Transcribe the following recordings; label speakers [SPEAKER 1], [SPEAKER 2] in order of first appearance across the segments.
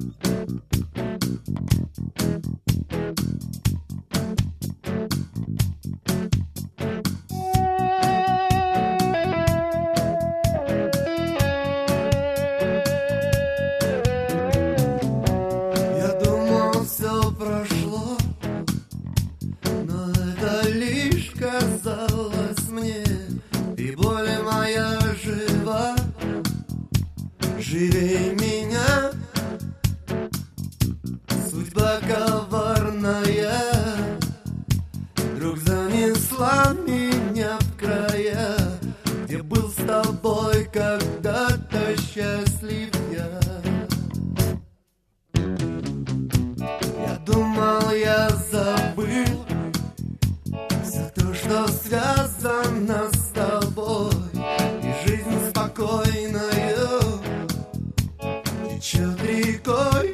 [SPEAKER 1] Я думал, все прошло, но это лишь казалось мне, и боль моя жива, живей меня. Судьба коварная вдруг занесла меня в края, где был с тобой когда-то счастлив я. Я думал, я забыл все то, что связано с тобой, и жизнь спокойною течет рекой.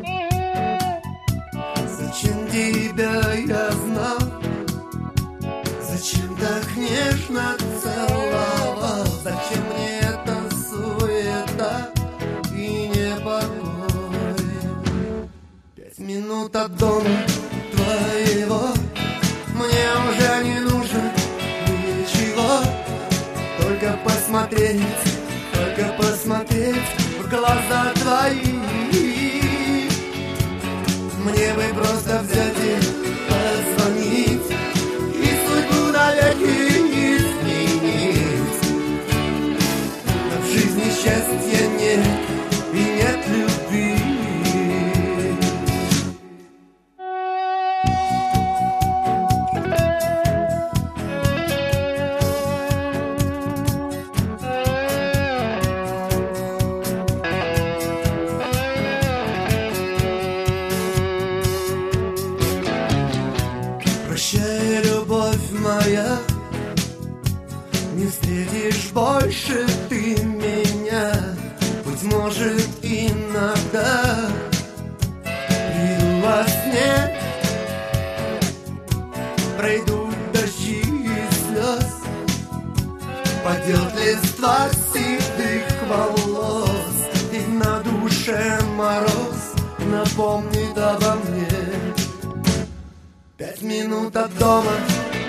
[SPEAKER 1] Зачем тебя я знал? Зачем так нежно целовал? Зачем мне эта суета и непокой? 5 минут от дома твоего, мне уже не нужно ничего, только посмотреть в глаза твои. Мне бы просто взять и позвонить, и судьбу навеки не изменить. Но в жизни счастья нет и нет любви. Прощай, любовь моя, не встретишь больше ты меня. Быть может, иногда приду во сне, пройдут дожди и слез, падет листва седых волос, и на душе мороз напомнит обо мне. 5 минут от дома